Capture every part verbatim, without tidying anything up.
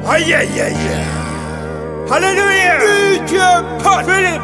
Oh yeah, yeah, yeah. Hallelujah. D J Philip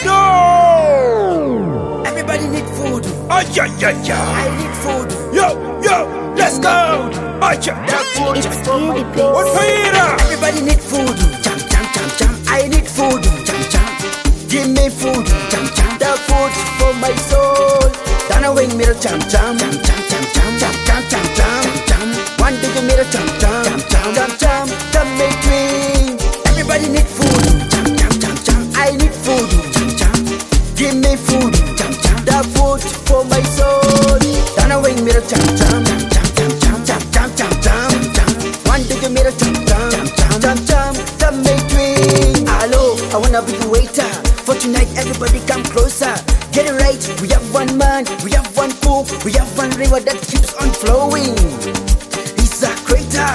Dado. Everybody need food. Oh yeah, yeah, yeah. I need food. Yo, yo, let's go. Oh yeah, That food It's for my really soul. what for you? Everybody need food. Jam, jam, jam, jam. I need food. Jam, jam. Give me food. Jam, jam. That food for my soul. Dana wing me jam, jam, jam, jam, jam, jam, jam, jam, jam, jam, jam. One day you me jam, jam, jam, jam, jam, jam, jam, make me. Everybody need food. Jam, jam, jam, jam. I need food. Jam, jam. Give me food. Jam, jam. That food for my soul. Dana wing me jam, jam, jam, jam, jam, jam, jam, jam, jam, jam. One day you me jam, jam, jam, jam, jam, jam, make me. Hello, I wanna be the waiter. For tonight, everybody come closer. Get it right, we have one man, we have one pool, we have one river that keeps on flowing. He's a creator,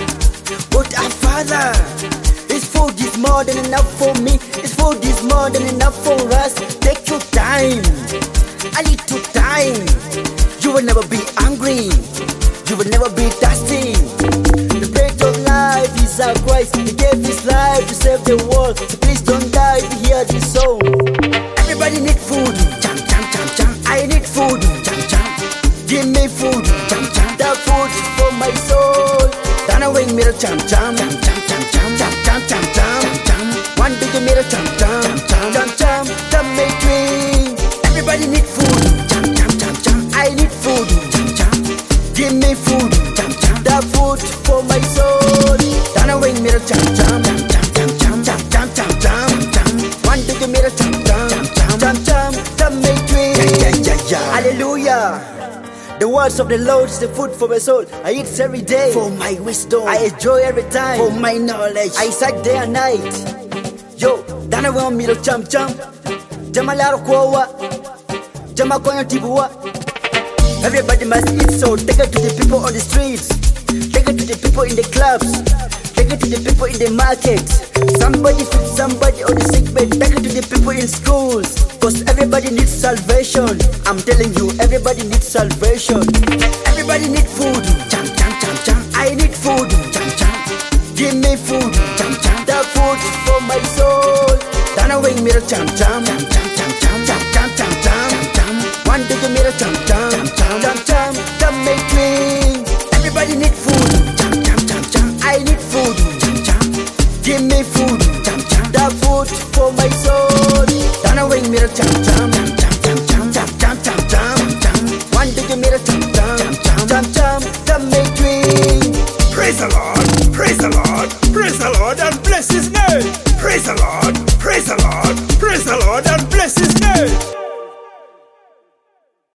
but our father. His food is more than enough for me. His food is more than enough for us. Take your time, a little time. You will never be hungry, you will never be thirsty. The bread of life is our Christ. He gave his life to save the world. So please don't die to hear this soul. Everybody need food. Jam, jam, jam, jam. I need food. Jam, jam. Give me food. Jam, jam. That food for my soul. Dana wing me jam, jam, jam, jam, jam, jam, jam, jam, jam, jam, jam. One day you me jam, jam, jam, jam, jam, jam, make me. Everybody need food. Jam, jam, jam, jam. I need food. Jam, jam. Give me food. Jam, jam. That food for my soul. Dana wing me jam, jam, jam, jam, jam, jam, jam, jam, jam, jam. One day you me jam, jam, jam, jam, jam, jam, make me. Yeah, yeah, yeah, yeah. Hallelujah. The words of the Lord is the food for my soul. I eat it every day for my wisdom. I enjoy every time for my knowledge. I sat day and night. Yo, Dana want me to jump, jump. Jama laro kowa. Jama konya tibua. Everybody must eat, so take it to the people on the streets. Take it to the people in the clubs. Take it to the people in the markets. Somebody feed somebody on the sick bed. Take it to the people in schools. Cause everybody needs salvation. I'm telling you, everybody needs salvation. Everybody need food. Jam, jam, jam, jam. I need food. Jam, jam. Give me food. Jam, jam. That food for my soul. Dana wing me jam, jam, jam, jam, jam, jam, jam, jam, jam, jam, jam. One day you me jam, jam, jam, jam, jam, jam, jam, make me. Everybody need food. Jam, jam, jam, jam. I need food. Jam, jam. Give me food. Jam, jam. That food for my soul. Dana wing me jam, jam, jam, jam, jam, jam, jam, jam, jam, jam. One day you me jam, jam, jam, jam, jam, jam, make me. Praise the Lord, praise the Lord, praise the Lord, and bless His name. Praise the Lord, praise the Lord.